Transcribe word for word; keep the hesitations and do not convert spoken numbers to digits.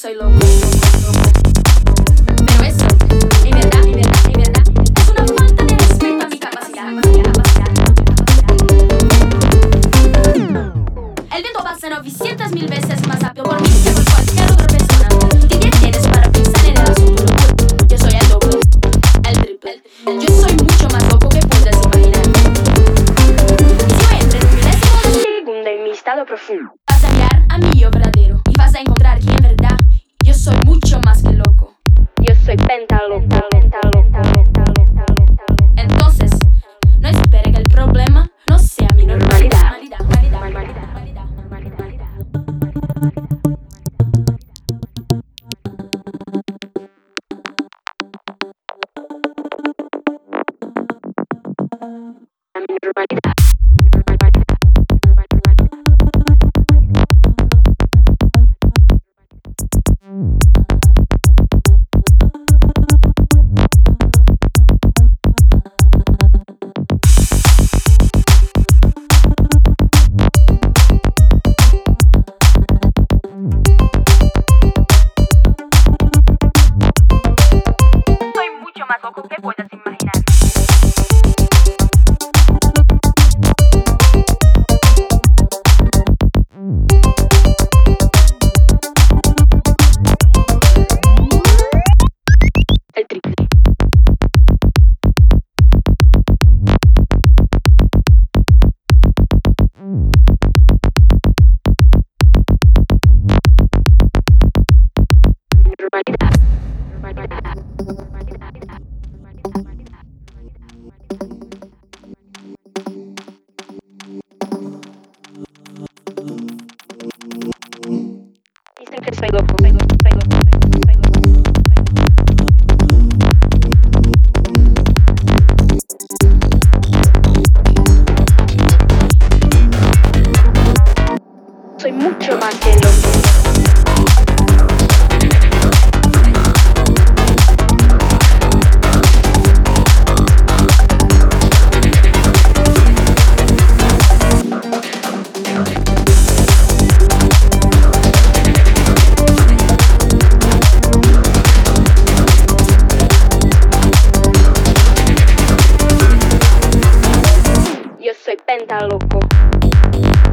soy loco. Pero eso, en verdad, en verdad, en verdad, es una falta de respeto a mi capacidad. El viento pasa novecientas mil veces más rápido por mí que por cualquier otra persona. ¿Qué tienes para pensar en el asunto loco? Yo soy el doble, el triple. Yo soy mucho más loco que puedes imaginar. Y si yo entro en un milésimo de segundo en mi estado profundo, vas a mirar a mi yo verdadero y vas a encontrar que en verdad yo soy mucho más que loco. Yo soy pentaloco, pentaloco, pentaloco. Entonces, no espere que el problema no sea mi normalidad. Más loco que puedas imaginar. El triple. Normalidad. Normalidad. Dicen que soy loco, soy loco, soy loco, soy loco, soy loco, soy loco. Soy mucho más que loco. Yo soy pentaloco.